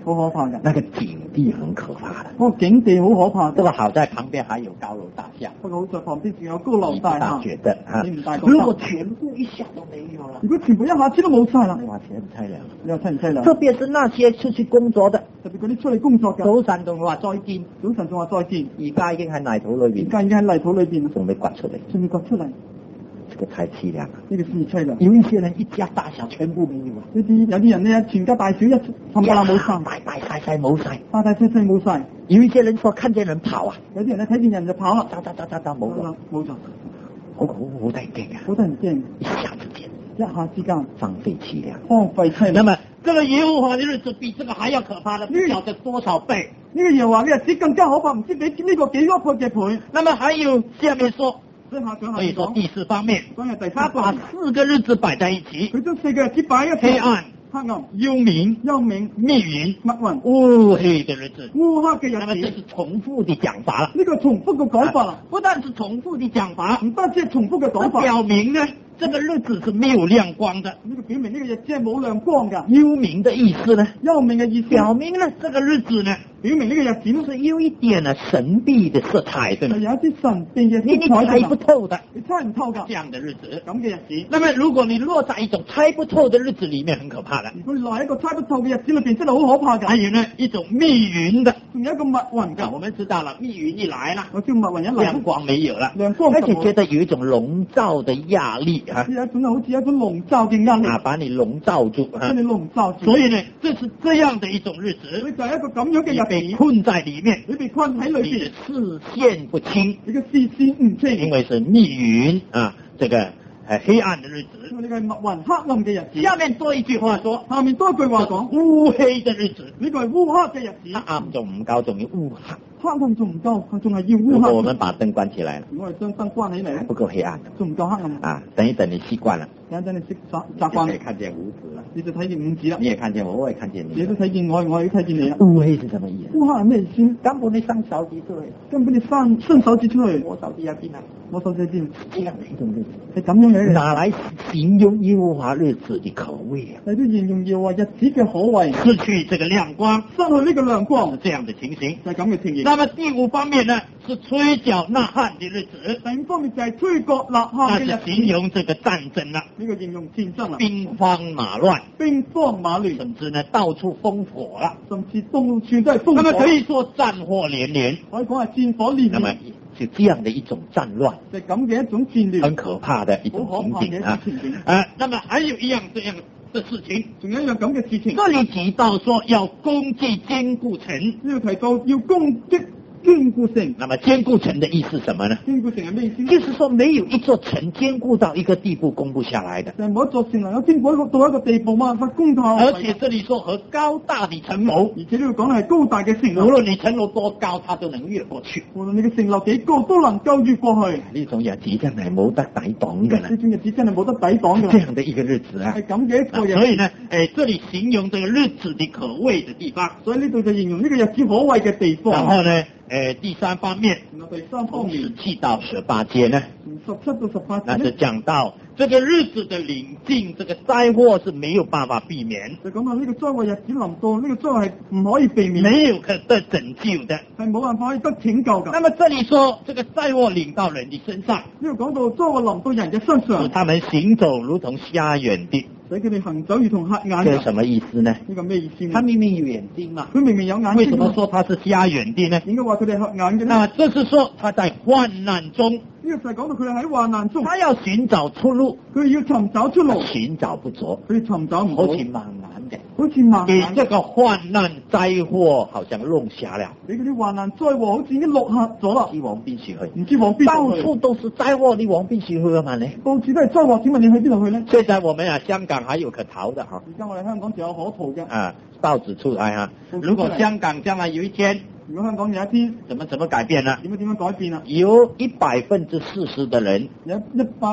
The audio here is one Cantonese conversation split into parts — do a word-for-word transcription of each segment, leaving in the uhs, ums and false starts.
好可怕嘅。 那个景地很可怕的。 嗰個景地好可怕。 不過好在旁邊還有高樓大廈。 不過好在旁邊仲有高樓大廈。 你不大覺得啊？ 你唔大覺得？ 如果全部一下都沒有了， 如果全部一下子都冇晒啦， 哇，淒唔淒涼？ 你話淒唔淒涼？ 特別是那些出去工作的， 特別嗰啲出嚟工作嘅， 早晨仲話再見， 早晨仲話再見， 而家已經喺泥土裏邊， 而家已經喺泥土裏邊， 仲未掘出嚟， 仲未掘出嚟。 這個太凄涼了。 呢個先淒涼。 有一些人一家大小全部沒有啊。 呢啲有啲人呢，全家大小一冚唪唥冇晒， 大大細細冇晒， 大大細細冇晒。 有一些人說看見人跑啊， 有啲人咧睇見人就跑啦， 走走走走走冇咗， 冇咗， 好好好得人驚啊， 好得人驚， 一下子間， 一下之間荒廢凄涼， 荒廢凄涼。 那麼這個耶和華的日子比這個還要可怕的，不曉得多少倍。 呢個耶和華嘅日子更加可怕，唔知比呢個幾多倍嘅倍。 那麼還有下面說。 所以說第四方面， 他把四個日子擺在一起， 佢將四個日子擺一齊， 黑暗、 黑暗、 幽冥、 幽冥、 密雲、 密雲、 烏黑的日子， 烏黑嘅日子。 那麼這是重複的講法了， 呢個重複嘅講法啦， 不但是重複的講法， 唔單止係重複嘅講法， 表明呢，這個日子是沒有亮光的。 呢個表明呢個日子係冇亮光㗎。 幽冥的意思呢？ 幽冥嘅意思表明呢，這個日子呢， 表明呢個日子呢是有一點呢神秘的色彩的， 係有一啲神秘嘅你你猜不透的， 你猜唔透㗎。 這樣的日子， 咁嘅日子。 那麼如果你落在一種猜不透的日子裡面，很可怕的。 如果你落喺一個猜不透嘅日子裏邊，真係好可怕㗎。 還有呢一種密雲的， 仲有一個密雲㗎。 我們知道了，密雲一來啦， 我知道密雲一來， 亮光沒有了， 亮光， 而且覺得有一種籠罩的壓力啊， 有一種好似一種籠罩嘅壓力啊，把你籠罩住啊， 把你籠罩住。 所以呢，這是這樣的一種日子， 所以就係一個咁樣嘅日子， 被困在裡面， 你被困喺裏邊， 你的視線不清， 你嘅視線唔清， 因為是密雲啊，這個呃黑暗的日子。 因為呢個係密雲黑暗嘅日子。 下面多一句話說， 下面多一句話講， 烏黑的日子， 呢個係烏黑嘅日子。 黑暗仲唔夠，仲要烏黑。 黑暗仲唔夠，仲係要烏黑。 如果我們把燈關起來了， 我哋將燈關起嚟， 不夠黑暗， 仲唔夠黑暗啊！等一等，你習慣了， 等一等你識習習慣， 你可以看見五指了， 你就睇見五指啦。 你也看見我，我也看見你， 你都睇見我，我亦睇見你啦。 烏黑是什麼意思？ 烏黑係咩意思？ 根本你伸手指出去， 根本你伸伸手指出去， 我手指喺邊啊？ 我手指喺邊？ 這樣的一種日子， 係咁樣嘅。 拿來形容耶和華日子的可畏啊！ 嚟到形容耶和華日子嘅可畏， 失去這個亮光， 失去呢個亮光， 是這樣的情形， 就係咁嘅情形。 那麼第五方面呢，是吹角吶喊的日子。 第五方面就係吹角吶喊嘅日子， 那是形容這個戰爭啦， 呢個形容戰爭啦， 兵荒馬亂， 兵荒馬亂， 甚至呢到處烽火啦， 甚至到處都係烽火。 那麼可以說戰火連連， 可以講係戰火連連。 那麼是這樣的一種戰亂， 就係咁嘅一種戰亂， 很可怕的一種情景啊！啊，那麼還有一樣這樣的事情， 仲有一樣咁嘅事情。 這裡提到說要攻擊堅固城， 呢度提到要攻擊堅固城。 那麼堅固城的意思什麼呢？ 堅固城係咩意思？ 就是說沒有一座城堅固到一個地步攻不下來的。 就係冇一座城能夠堅固到一個地步，冇辦法攻下。 而且這裡說和高大的城樓， 而且呢度講係高大嘅城樓， 無論你城樓多高，它都能越過去。 無論你嘅城樓幾高，都能夠越過去。 呢種日子真係冇得抵擋㗎啦！ 呢種日子真係冇得抵擋㗎。 這樣的一個日子啊， 係咁嘅一個日子。 所以呢，誒，這裡形容這個日子的可畏的地方。 所以呢度就形容呢個日子可畏嘅地方。 然後呢，誒，第三方面， 第三方面， 十七到十八節呢， 十七到十八節， 那是講到這個日子的臨近，這個災禍是沒有辦法避免。 就講到呢個災禍日子臨到，呢個災禍係唔可以避免， 沒有可得拯救的， 係冇辦法可以得拯救㗎。 那麼這裡說，這個災禍臨到人的身上， 呢度講到災禍臨到人嘅身上， 使他們行走如同瞎眼的。 使佢哋行走如同瞎眼。 這是什麼意思呢？ 呢個咩意思呢？ 他明明有眼睛嘛， 佢明明有眼睛， 為什麼說他是瞎眼的呢？ 應該話佢哋瞎眼嘅呢？ 那這是說他在患難中， 呢個就係講到佢哋喺患難中， 他要尋找出路， 佢要尋找出路， 尋找不着， 佢尋找唔到， 好似盲眼嘅， 好似盲眼。 給這個患難災禍好像弄瞎了， 俾嗰啲患難災禍好似已經落下咗啦， 唔知往邊處去， 唔知往邊去， 到處都是災禍，你往邊處去啊嘛你？ 到處都係災禍，請問你去邊度去呢？ 現在我們啊，香港還有可逃的哈。 而家我哋香港仲有可逃嘅。 啊，報紙出來哈，如果香港將來有一天， 如果香港有一天， 怎麼怎麼改變呢？ 點樣點樣改變啊？ 有一百分之四十的人， 有一百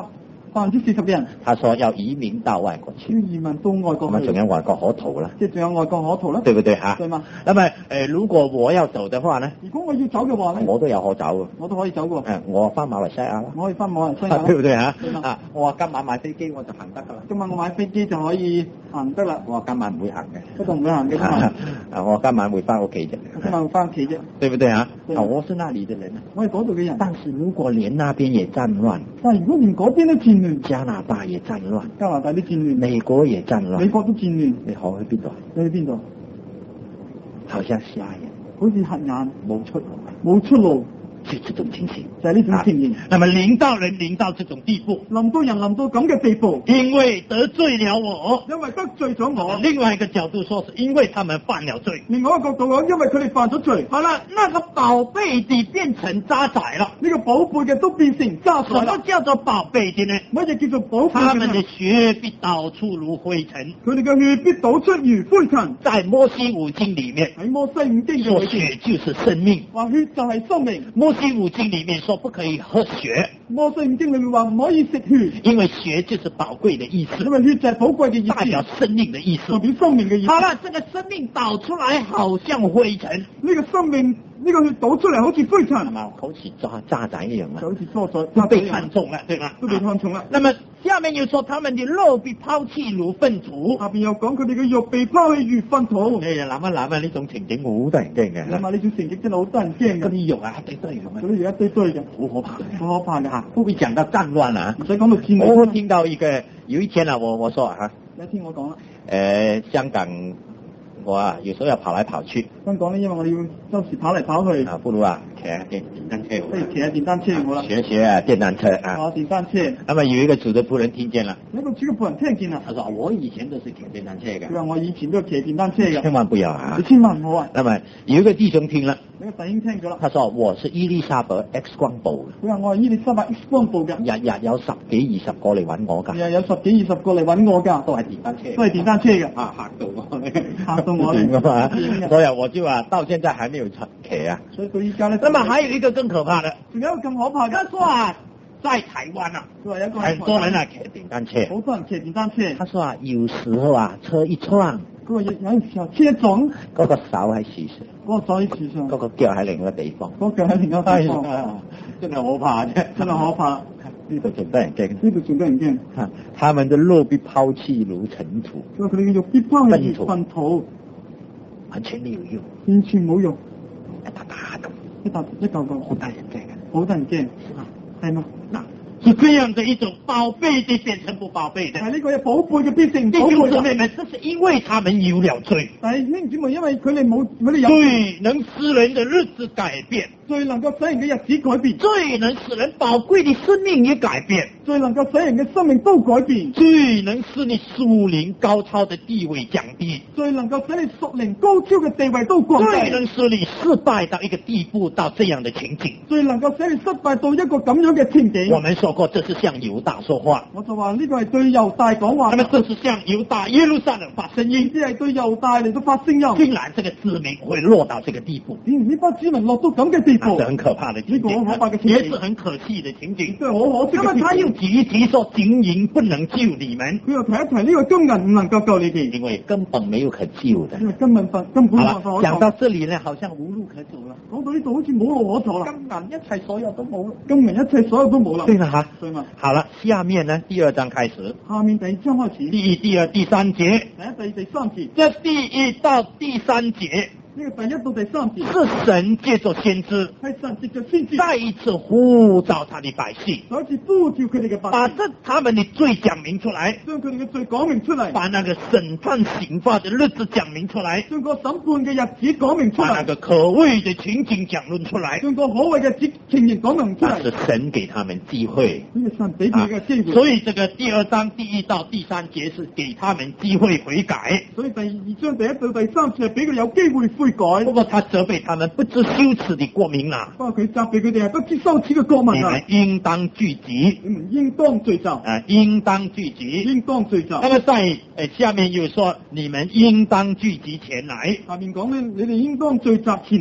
百分之四十嘅人， 他說要移民到外國去， 要移民到外國去， 咁啊仲有外國可逃啦， 即係仲有外國可逃啦， 對不對啊？ 對嗎？ 那麼誒、呃，如果我要走的話呢？ 如果我要走嘅話咧， 我都有可走嘅， 我都可以走嘅。 誒，我翻馬來西亞啦， 我可以翻馬來西亞， 對不對啊？ 對嗎？ 啊，我話今晚買飛機我就行得噶啦， 今晚我買飛機就可以行得啦。 我話今晚唔會行嘅， 嗰度唔會行嘅今晚。 啊，我今晚會翻屋企啫， 今晚翻屋企啫， 對不對啊？ 對啊，我是那裡的人， 我係嗰度嘅人。 但是如果連那邊也戰亂， 但係如果連嗰邊都戰亂， 加拿大也戰亂， 加拿大都戰亂， 美國也戰亂， 美國都戰亂， 你好去邊度？ 你去邊度？ 好像瞎眼， 好似黑眼， 冇出路， 冇出路， 就這種情形， 就係呢種情形。 那麼臨到人臨到這種地步， 臨到人臨到咁嘅地步， 因為得罪了我， 因為得罪咗我。 另外一個角度說，是因為他們犯了罪。 另外一個角度講，因為佢哋犯咗罪。 好了，那個寶貝的變成渣仔了。 呢個寶貝嘅都變成渣滓啦。 什麼叫做寶貝的呢？ 乜嘢叫做寶貝？ 他們的血必倒出如灰塵。 佢哋嘅血必倒出如灰塵。 在摩西五經裏面， 喺摩西五經說血就是生命， 話血就係生命。 摩西五經裏面說不可以喝血， 摩西五經裏面話唔可以食血， 因為血就是寶貴的意思， 因為血就係寶貴嘅意思， 代表生命的意思， 代表生命嘅意思。 好了，這個生命倒出來好像灰塵， 呢個生命呢個血倒出嚟好似灰塵， 好似渣渣仔一樣啊， 就好似渣滓， 都被看中了，對嗎？ 都被看中了。 那麼下面又說他們的肉被拋棄如糞土， 下邊又講佢哋嘅肉被拋棄如糞土。 你諗一諗啊，呢種情景好得人驚嘅。 諗下呢種情景真係好得人驚嘅。 嗰啲肉啊一堆堆咁啊， 嗰啲肉一堆堆嘅， 好可怕， 好可怕嘅嚇。 會唔會講到戰亂啊？ 唔使講到戰亂。 我聽到一個有一天啊，我我說啊， 有一天我講啦， 誒香港我啊有時候要跑來跑去。 香港咧，因為我哋要周時跑嚟跑去。 啊，不如啊騎下電電單車。 不如騎下電單車好啦。 學學啊電單車啊。 哦，電單車。 那麼有一個主的僕人聽見了。 有一個主嘅僕人聽見啦。 他說我以前都是騎電單車嘅。 佢話我以前都係騎電單車嘅。 千萬不要啊！ 你千萬唔好啊！ 那麼有一個弟兄聽了。 呢個弟兄聽咗啦。 他說我是伊麗莎白 X 光部嘅。 佢話我係伊麗莎白 X 光部嘅。 日日有十幾二十個嚟揾我㗎。 日日有十幾二十個嚟揾我㗎。 都係電單車。 都係電單車嘅。 啊嚇到我， 嚇到我嚟㗎嘛！所以我就話到現在還沒有騎啊。 所以到依家咧。 那麼還有一個更可怕的， 仲有一個更可怕嘅。 他說啊，在台灣啊， 佢話有一個很多人啊騎電單車。 好多人騎電單車。 他說啊，有時候啊車一撞， 佢話有有陣時候車一撞， 嗰個手喺樹上， 嗰個手喺樹上， 嗰個腳喺另一個地方， 嗰個腳喺另一個地方， 真係可怕啫， 真係可怕。 呢度仲得人驚， 呢度仲得人驚。 嚇，他們的肉必拋棄如塵土， 佢話佢哋嘅肉必拋棄如糞土， 完全沒有用， 完全冇用， 一笪笪咁， 一笪一嚿嚿， 好得人驚嘅， 好得人驚，係嘛？嗱。 是這樣的一種寶貝的變成不寶貝的， 係呢個係寶貝嘅變成弟兄姊妹們，這是因為他們有了罪。 但係弟兄姊妹，因為佢哋冇佢哋有罪，能使人的日子改變， 最能夠使人嘅日子改變， 最能使人寶貴的生命也改變， 最能夠使人嘅生命都改變， 最能使你屬靈高超的地位降低， 最能夠使你屬靈高超嘅地位都降低， 最能使你失敗到一個地步，到這樣的情景， 最能夠使你失敗到一個咁樣嘅情景。 我們說過，這是向猶大說話， 我就話呢個係對猶大講話， 那麼這是向猶大耶路撒冷發聲音， 即係對猶大嚟到發聲音。 竟然這個子民會落到這個地步， 竟然呢班子民落到咁嘅地步， 是很可怕的情景， 呢個好可怕嘅情景， 也是很可惜的情景。 真係好可惜。 那麼他又提一提說，金銀不能救你們， 佢又提一提呢個金銀唔能夠救你哋， 因為根本沒有可救的。 因為金銀根根本冇辦法可救。 講到這裡呢，好像無路可走了。 講到呢度好似冇路可走啦， 金銀一切所有都冇啦， 金銀一切所有都冇啦。 對啦哈， 對嘛？ 好了，下面呢第二章開始， 下面第二章開始， 第一、第二、第三節， 第一、第第三節， 這第一到第三節。 呢個第一到第三節是神借着先知， 係神藉着先知再一次呼召他的百姓， 再一次呼召佢哋嘅百姓， 把這他們的罪講明出來， 將佢哋嘅罪講明出嚟， 把那個審判刑罰的日子講明出來， 將個審判嘅日子講明出嚟， 把那個可畏的情景講論出來， 將個可畏嘅情情形講明出嚟。 那是神給他們機會， 呢個神俾佢嘅機會。 所以這個第二章第一到第三節是給他們機會悔改， 所以第二章第一到第三節係俾佢有機會悔改。 不過他責備他們不知羞恥的國民啦， 不過佢責備佢哋係不知羞恥嘅國民啊！ 你們應當聚集， 你們應當聚集， 啊，應當聚集， 應當聚集。 那麼在誒下面又說，你們應當聚集前來。 下面講咧，你哋應當聚集前嚟。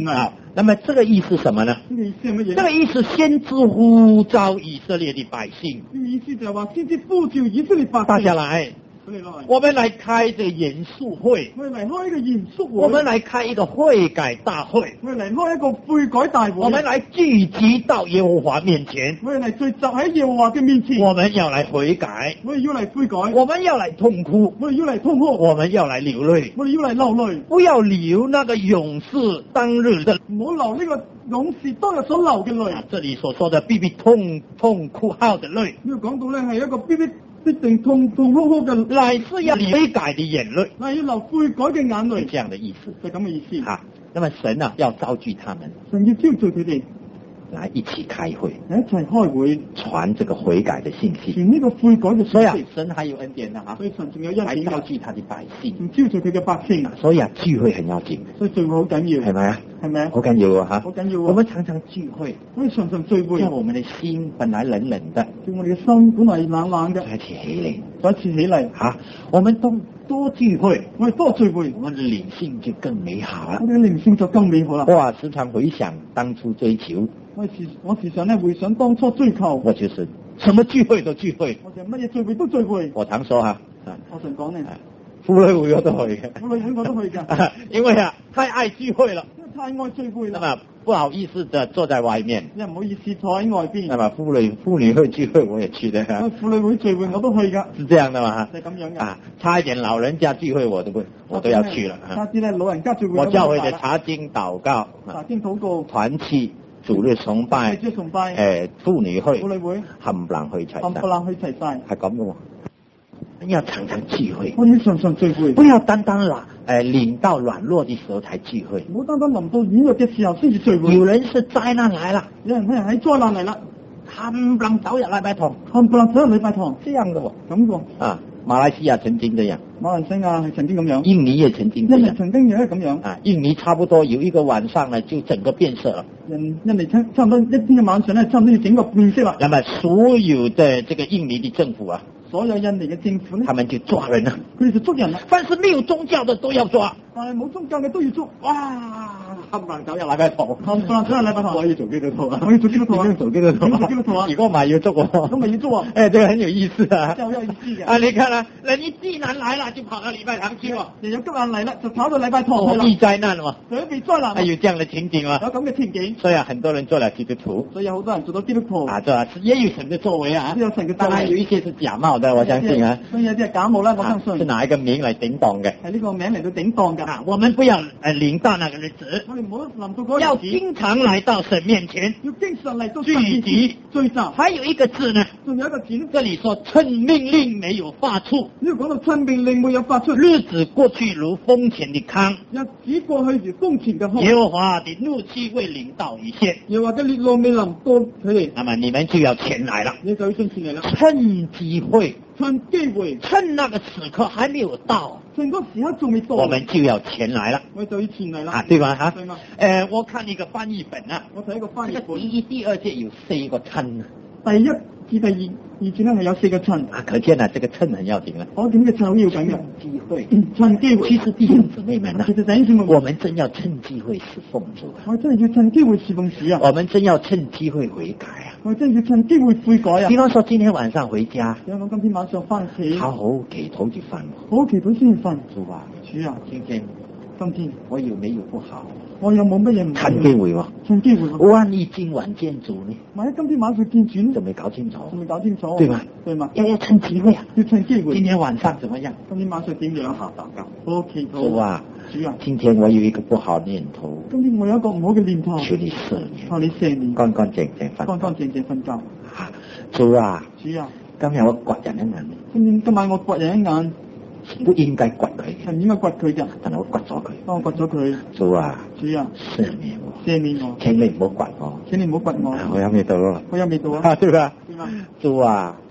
那麼這個意思什麼呢？ 呢個意思係乜嘢？ 這個意思先知呼召以色列的百姓， 呢個意思就係話先至呼召以色列百姓。 大家來，我們來開這個嚴肅會， 我哋嚟開一個嚴肅會， 我們來開一個悔改大會， 我哋嚟開一個悔改大會， 我們來聚集到耶和華面前， 我哋嚟聚集喺耶和華嘅面前， 我們要來悔改， 我哋要嚟悔改， 我們要來痛哭， 我哋要嚟痛哭， 我們要來流淚， 我哋要嚟流淚， 不要流那個勇士當日的， 唔好流呢個勇士當日所流嘅淚。 啊，這裏所說的必必痛痛哭號的淚， 呢個講到咧係一個必必必定痛痛哭哭嘅， 乃是要悔改的眼淚， 係要流悔改嘅眼淚， 是這樣的意思， 就係咁嘅意思。 啊，那麼神啊要召集他們， 神要招聚佢哋來一起開會， 嚟一齊開會， 傳這個悔改的信息。 傳呢個悔改嘅所以啊信息。， 神還有恩典的啊， 所以神仲有恩來典嘅， 召集他的百姓。 仲招聚佢嘅百姓。 所以啊，聚會很要緊， 所以聚會好緊要， 係咪啊？ 係咪啊？ 好緊要啊！哈， 好緊要啊我們常常聚會， 我哋常常聚會， 像我們的心本來冷冷的， 叫我哋嘅心本來冷冷嘅， 再起起嚟， 再一次起嚟， 啊，我們多多聚會， 我哋多聚會， 我們的靈性就更美好了我。哋嘅靈性就更美好啦。 哇，時常回想當初追求， 我時我時常咧回想當初追求， 我就是什麼聚會都聚會。 我就乜嘢聚會都聚會。 我常說哈，啊， 我常講咧， 婦女會我都去嘅， 我女人我都去㗎， 因為啊太愛聚會了。 因為太愛聚會啦。 那麼不好意思的坐在外面， 你唔好意思坐喺外邊。 那麼婦女婦女會聚會我也去的， 我婦女會聚會我都去㗎， 是這樣的嘛？ 就係咁樣㗎。 啊，差一點老人家聚會我都不我都要去了。 下次咧老人家聚會我教會的我都去啦查經禱告、 查經禱告、 團契、主日崇拜、 主日崇拜、 誒婦女會、 婦女會， 冚唪唥去齊晒， 冚唪唥去齊晒。 係咁嘅喎。要常常聚會， 我哋要常常聚會， 不要單單軟誒領到軟弱的時候才聚會。 唔好單單臨到軟弱嘅時候先至聚會。 有人是災難來了， 有人喺喺災難嚟啦， 冚唪唥走入禮拜堂， 冚唪唥走入禮拜堂， 這樣的喎。 咁喎。 啊，馬來西亞曾經這樣， 馬來西亞係曾經咁樣， 印尼也曾經這印尼樣。 曾經亦係咁樣。 啊，印尼差不多有一個晚上呢，就整個變色了。 印印尼差差唔多一天嘅晚上咧，差唔多要整個變色啦。 那麼所有的這個印尼的政府啊， 所有印尼嘅政府咧， 他們就抓人啦， 佢哋就捉人啦， 凡是沒有宗教的都要抓。 但係冇宗教嘅都要捉。 哇，冚唪唥走入禮拜堂， 冚唪唥走入禮拜堂。 我要做基督徒啊！ 我要做基督徒啊！ 你要做基督徒你要做基督徒啊！ 如果唔係要捉我， 咁咪要捉啊！ 哎，這個很有意思啊！ 真係好有意思嘅。 啊，你看啦，人一既然來了，就跑到禮拜堂去了， 人有急難嚟啦，就跑到禮拜堂去啦， 避災難嘛， 就要被災難。 還有這樣的情景嘛？ 有咁嘅情景， 所以啊，很多人做了基督徒所以有好多人做到基督徒。 啊，這也有神的作為啊， 都有神嘅作為當然有一些是假冒的，我相信啊。 所以有啲係假冒啦，我相啊，是信。 拿一個名嚟頂當嘅。 係呢個名嚟到頂當㗎。 啊，我們不要呃領到那個日子， 我哋唔好臨到嗰要日子， 經常來到神面前。 要經常嚟到聚神面前集聚集。 還有一個字呢， 仲有一個字呢， 這裏說趁命令沒有發出， 呢個講到趁命令沒有發出， 日子過去如風前的糠， 日子過去如風前嘅風。 耶和華的怒氣未臨到一線， 又或者烈怒未臨到佢哋， 那麼你們就要前來了， 你就要進前嚟啦。 趁機會， 趁機會， 趁那個時刻還沒有到， 趁嗰時刻仲未到， 我們就要前來了， 我就要前嚟啦。 啊，對吧？哈， 對嘛？ 呃，我看一個翻譯本啊， 我睇一個翻譯本， 這個第一、第二節有四個趁啊， 第一至第二二節咧係有四個趁， 啊，可見啊，這個趁很要緊了。 我點嘅趁好要緊嘅。 機會， 趁機會， 其實弟兄姊妹們啊其，實弟兄姊妹， 我們真要趁機會侍奉主啊， 我真係要趁機會侍奉主啊！ 我們真要趁機會悔改啊。 我真係要趁機會悔改啊！ 比方說今天晚上回家， 有我今天晚上翻屋企， 好好祈禱就瞓。 好好祈禱先至瞓。 主啊， 主啊， 今天今天我有沒有不好？ 我有冇乜嘢唔好？ 趁機會喎， 趁機會喎。 萬一今晚見主呢， 萬一今天晚上見主呢， 就沒搞清楚， 仲未搞清楚， 對嗎？ 對嘛？ 要要趁機會啊。 要趁機會。 今天晚上怎麼樣？ 今天晚上點樣？ 好禱告。 好好祈禱。 主啊， 主啊， 今天我有一個不好念頭， 今天我有一個唔好嘅念頭， 求你赦免， 求你赦免， 乾乾淨淨瞓。 乾乾淨淨瞓覺。 啊，主啊， 主啊， 今日我掘人一眼， 今天今晚我掘人一眼， 不應該掘佢， 係唔應該掘佢㗎， 但係我掘咗佢。 幫我掘咗佢。 主啊， 主啊， 赦免我， 赦免我， 請你唔好掘我， 請你唔好掘我， 我有味道咯， 好有味道啊！ 啊，對吧？ 對嘛？ 主啊， 主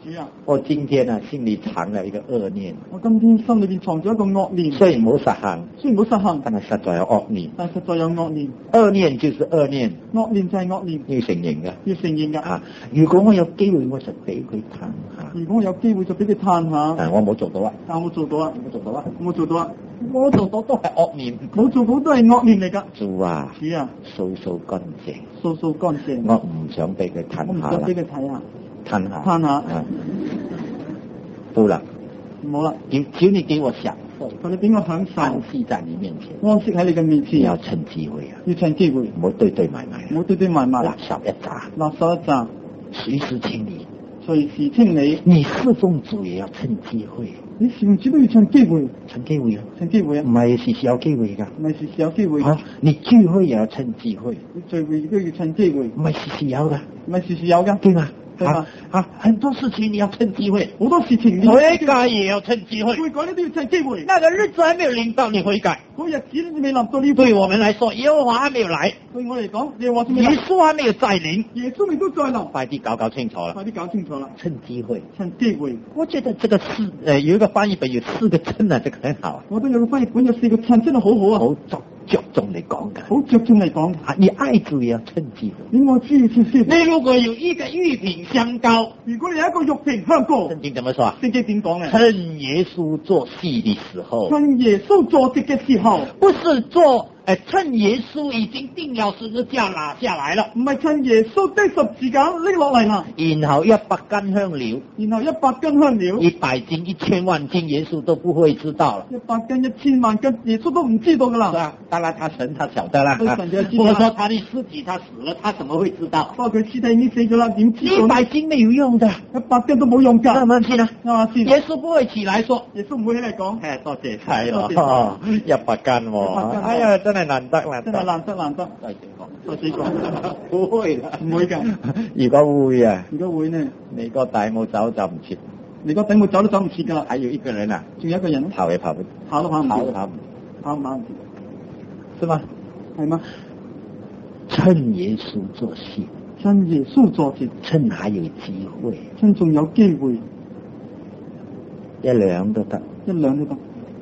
主啊， 我今天啊心里藏了一個惡念， 我今天心裏邊藏咗一個惡念， 雖然冇實行， 雖然冇實行， 但係實在有惡念。 但實在有惡念。 惡念就是惡念， 惡念就係惡念， 要承認嘅。 要承認㗎。 啊，如果我有機會，我就俾佢嘆下。 如果我有機會就俾佢嘆下。 啊，我冇做到啊， 但我冇做到啊， 冇做到啊， 冇做到啊， 我做到都係惡念。 冇做到都係惡念嚟㗎。 主啊， 主啊， 掃掃乾淨， 掃掃乾淨。 我唔想俾佢我唔嘆下啦想俾，佢睇下， 嘆下， 嘆下。 啊，不啦， 唔好啦， 只只你給我享受， 求你俾我享受， 安息在你面前， 安息喺你嘅面前。 要趁機會啊， 要趁機會， 唔好堆堆埋埋， 唔好堆堆埋埋， 垃圾一紮， 垃圾一紮， 隨時清理。 隨時清理。 你侍奉主也要趁機會， 你侍奉主都要趁機會， 趁機會啊， 趁機會啊， 唔係時時有機會㗎。 唔係時時有機會。 啊，你聚會也要趁機會， 你聚會都要趁機會， 唔係時時有㗎， 唔係時時有㗎。 對嗎？ 對吧啊啊，很多事情你要趁機會， 好多事情你悔改也要趁機會。 悔改呢都要趁機會。 那個日子還沒有臨到，你悔改。 嗰日子你未臨到呢， 對我們來說，耶和華還沒有來， 對我嚟講，耶和華未耶來， 穌還沒有再臨， 耶穌未都再臨， 快啲搞搞清楚了， 快啲搞清楚啦， 趁機會。 趁機會。 我覺得這個四，呃，有一個翻譯本有四個趁啊，這個很好啊， 我都有個翻譯本有四個趁，真係好好啊， 好着着重嚟講㗎。 好着重嚟講。 啊，你愛主也要趁機會。 你愛主要趁機會。 你如果有一個玉品香膏， 如果你有一個玉瓶香膏， 聖經怎麼說啊？ 聖經點講咧？ 趁耶穌做戲的時候， 趁耶穌坐席嘅時候， 不是做，呃，趁耶穌已經定了十字架拿下來了， 唔係趁耶穌釘十字架拎落嚟啦， 然後一百斤香料， 然後一百斤香料， 一百斤、一千萬斤，耶穌都不會知道了。 一百斤、一千萬斤，耶穌都唔知道噶啦。 是啊，當然他神他曉得啦。 對神就知道我說他的屍體他死了，他怎麼會知道？ 不過佢屍體已經死咗啦，點知道呢？ 一百斤沒有用的， 一百斤都冇用㗎。 啱唔啱先啊？ 啱啱先？ 耶穌不會起來說， 耶穌唔會起嚟講。 哎，多謝晒多謝咯，一百斤喎， 一百斤哎呀，真係難得難得， 真係難得難得。 再死講， 再死講， 不會啦， 唔會㗎。 如果會啊， 如果會呢？ 你個大冇走就唔切， 你個頂我走都走唔切㗎啦。 還有一個人啊， 仲有一個人， 跑也跑不， 跑都跑唔掂， 跑都跑不， 跑唔跑唔掂， 是嗎？ 係嗎？ 趁耶穌做戲， 趁耶穌坐席， 趁還有機會， 趁仲有機會， 一兩都得， 一兩都得，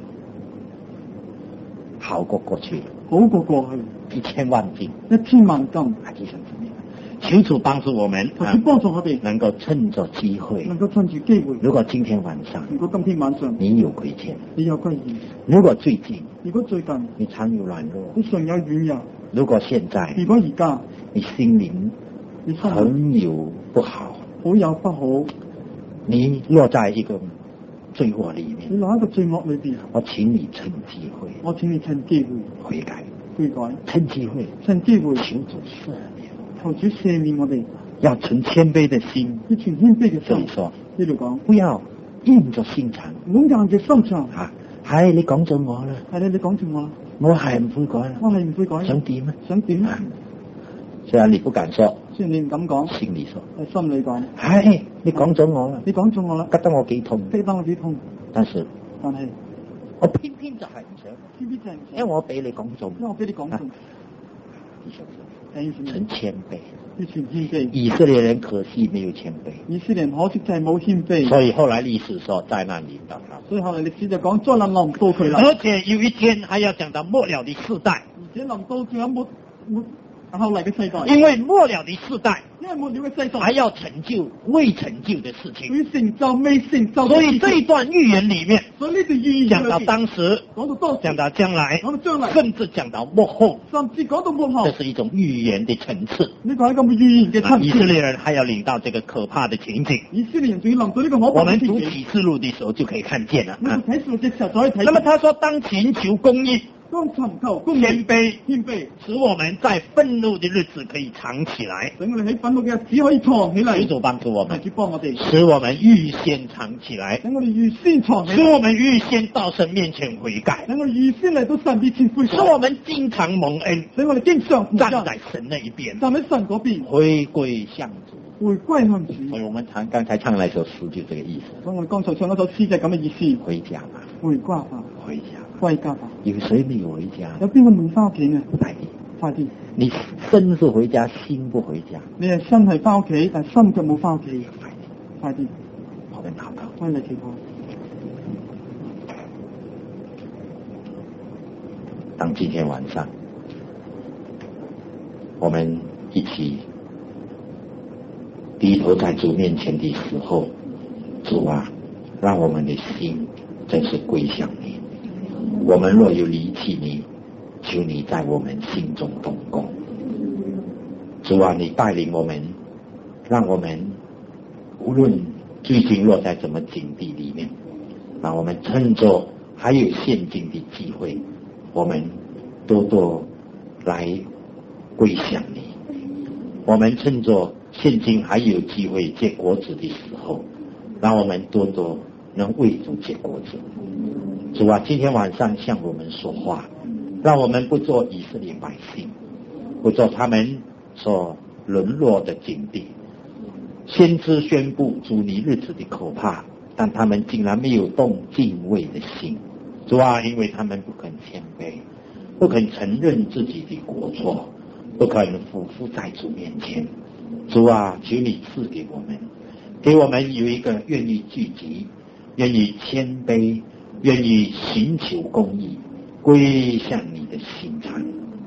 好過過去， 好過過去， 一千萬斤， 一千萬斤。 還幾想求主幫助我們， 求主幫助我哋， 能夠趁着機會， 能夠趁住機會。 如果今天晚上如果今天晚上你有虧欠， 你有虧欠， 如果最近如果最近你常有軟弱， 你常有軟弱， 如果現在如果而家你心靈你心裏很有不好， 好有不好， 你落在一個罪惡裏面， 你落喺個罪惡裏邊， 我請你趁機會， 我請你趁機會悔改， 悔改， 趁機會， 趁機會求主赦免， 求主赦免我哋， 要存謙卑的心。 要存謙卑嘅心這裡。說， 呢度講， 不要硬着心腸唔好硬嘅心腸。 啊！係你講咗我啦， 係咧，你講住我啦， 我係唔悔改啦， 我係唔悔改。 想點啊？ 想點啊？ 雖然你不敢說， 雖然你唔敢講， 心裡說， 喺心裏講， 係你講咗我啦， 你講咗我啦， 覺得我幾痛， 逼得我幾痛， 但是但係我偏偏就係唔想， 偏偏就係唔因為我俾你講中， 因為我俾你講中，係存謙卑。 要存謙卑。 以色列人可惜沒有謙卑， 以色列人可惜就係冇謙卑， 所以後來歷史說災難臨到他， 所以後來歷史就講災難臨到佢啦。 而且有一天還要講到末了的世代， 而且臨到仲有末末後嚟嘅世代， 因為末了的世代因為末了嘅世代還要成就未成就的事情， 會成就未成就嘅所以事情， 這一段預言裡面所以呢段預言講到當時， 講到當時講到將來， 講到將來， 甚至講到幕後， 甚至講到末後， 這是一種預言的層次。 呢個係一個預言嘅層次。 以色列人還要領到這個可怕的情景， 以色列人仲要臨到呢個可我怕嘅們讀情景。 啟示錄的時候就可以看見了。 我哋睇數嘅時候就可以睇。 那麼他說，當尋求公義、 當尋求公義、 謙卑， 謙卑， 使我們在憤怒的日子可以藏起來。 等我哋喺憤怒嘅日子可以藏起嚟。 求主幫助我們， 主幫我哋， 使我們預先藏起來， 等我哋預先藏起使嚟， 我們預先到神面前悔改， 等我哋預先嚟到神面前悔改， 使我們經常蒙恩， 使我哋經常站在神那一邊， 站喺神嗰邊， 回歸向主。 回歸向主。 所以我們唱剛才唱那首詩就這個意思， 所以我哋剛才唱嗰首詩就係咁嘅意思。 回家吧， 回家吧， 回家吧。 歸家吧。 有誰沒有回家？ 有邊個未翻屋企呢？ 快啲！ 快啲！ 你身是回家，心不回家。 你係身係翻屋企，但係心卻冇翻屋企。 快啲！ 快啲！ 换了情况。 当今天晚上我们一起低头在主面前的时候，主啊，让我们的心真是归向你。我们若有离弃你，求你在我们心中动工。主啊，你带领我们，让我们无论最近落在什么境地里面，让我们趁着还有现今的机会，我们多多来归向你。我们趁着现今还有机会结果子的时候，让我们多多能为主结果子。主啊，今天晚上向我们说话，让我们不做以色列百姓，不做他们所沦落的境地。先知宣布主你日子的可怕，但他们竟然没有动敬畏的心。主啊，因为他们不肯谦卑，不肯承认自己的过错，不肯俯伏在主面前。主啊，求你赐给我们，给我们有一个愿意聚集，愿意谦卑，愿意寻求公义，归向你的心肠。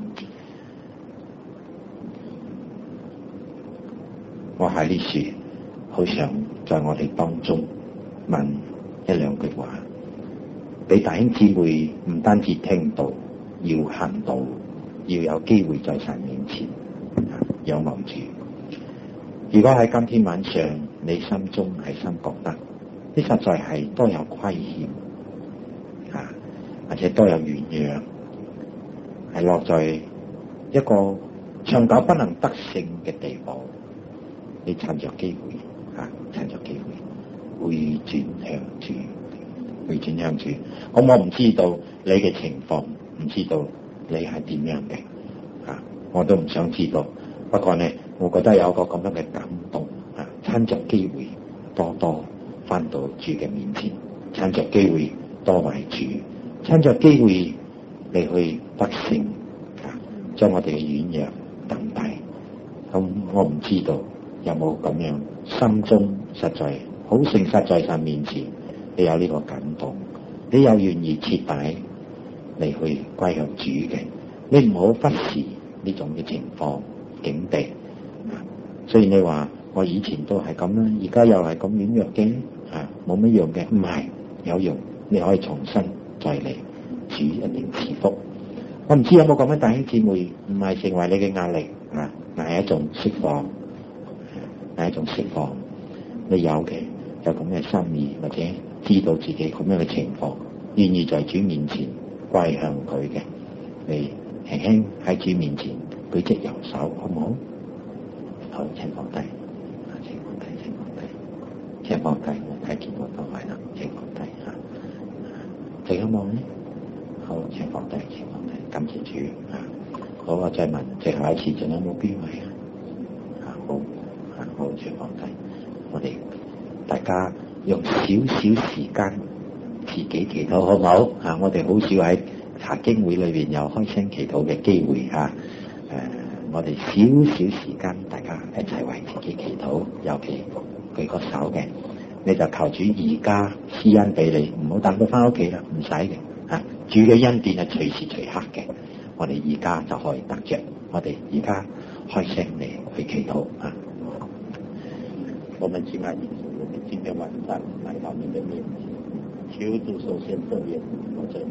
我喺呢處好想在我哋當中問一兩句話，俾弟兄姊妹唔單止聽到，要行到，要有機會在神面前仰望住。如果喺今天晚上你心中係心覺得呢實在係多有虧欠啊，或者多有軟弱，係落在一個長久不能得勝嘅地步，你趁着機會啊，趁着機會回轉向主，回轉向主。咁我唔知道你嘅情況，唔知道你係點樣嘅啊，我都唔想知道。不過呢，我覺得有個咁樣嘅感動啊，趁着機會多多返到主嘅面前，趁着機會多為主，趁着機會嚟去得勝啊，將我哋嘅軟弱抌低。咁我唔知道有冇咁樣心中實在好誠實在神面前，你有呢個感動，你有願意徹底嚟去歸向主嘅，你唔好忽視呢種嘅情況境地。所以你話我以前都係咁啦，而家又係咁軟弱嘅啊，冇乜用嘅，唔係有用，你可以重新再嚟，主一定賜福。我唔知有冇咁樣弟兄姊妹，唔係成為你嘅壓力啊，係一種釋放，係一種釋放。你有嘅有咁嘅心意，或者知道自己咁樣嘅情況，願意在主面前歸向佢嘅，你輕輕喺主面前舉隻右手，好唔好？好，請放低，請放低，請放低，請放低，我睇見我都係啦，請放低嚇。靜一望咧，好，請放低，請放低，感謝主嚇。好，我再問最後一次，仲有冇邊位啊？嚇好嚇好，請放低。我哋大家用少少時間自己祈禱，好唔好？嚇，我哋好少喺查經會裏邊有開聲祈禱嘅機會嚇。誒、呃，我哋少少時間，大家一齊為自己祈禱，尤其舉個手嘅，你就求主而家施恩俾你，唔好等到翻屋企啦，唔使嘅嚇。主嘅恩典係隨時隨刻嘅，我哋而家就可以得着。我哋而家開聲嚟去祈禱啊！我們親愛的主，我們今天晚上來到你的面前，求主首先赦免我這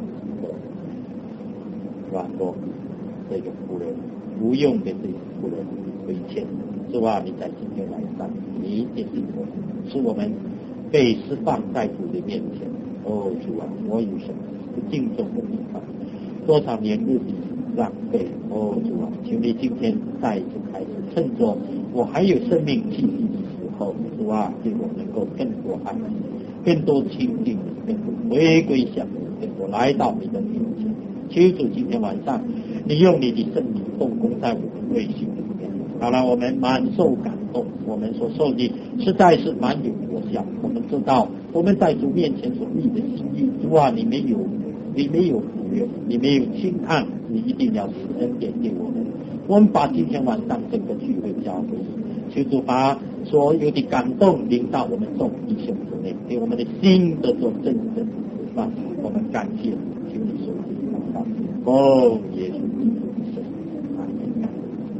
軟弱這個婦人，無用的這個婦人虧欠。主啊，你在今天晚上，你接近我們，使我們被釋放在主的面前。哦，主啊，我有什麼不敬重的地方？多少年日的浪費？哦，主啊，求你今天再一次開始，趁着我還有生命氣息的時候，主啊，給我能夠更多愛你，更多親近你，更多回歸向你，更多來到你的面前。求主今天晚上，你用你的聖靈動工在我們內心裏面，好讓我們滿受感動。我們所受的實在是滿有果效。我們知道我們在主面前所立的心意，主啊，你沒有，你沒有忽略，你沒有輕看，你一定要施恩典給我們。我們把今天晚上整個聚會交給你， 求主把所有的感动领到我们众弟兄姊妹，给我们的心得做真正的释放。我们感谢求你说哦，耶稣基督，阿门。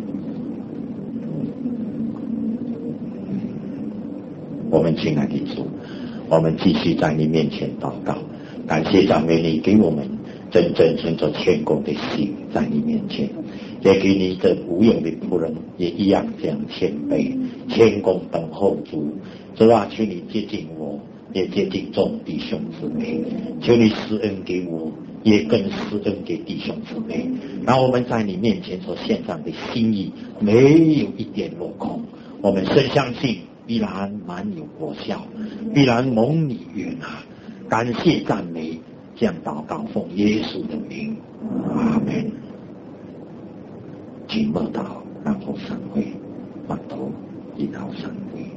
我们亲爱的主，我们继续在你面前祷告，感谢赞美你给我们真正存着谦恭的心在你面前，也给你这无用的仆人也一样这样谦卑谦恭等候主。主啊，求你接近我，也接近众弟兄姊妹，求你施恩给我，也更施恩给弟兄姊妹，让我们在你面前所献上的心意没有一点落空。我们深相信必然满有果效，必然蒙你悦纳。感谢赞美，这样祷告奉耶稣的名，阿门。请默祷，然后散会，默祷，然后散会。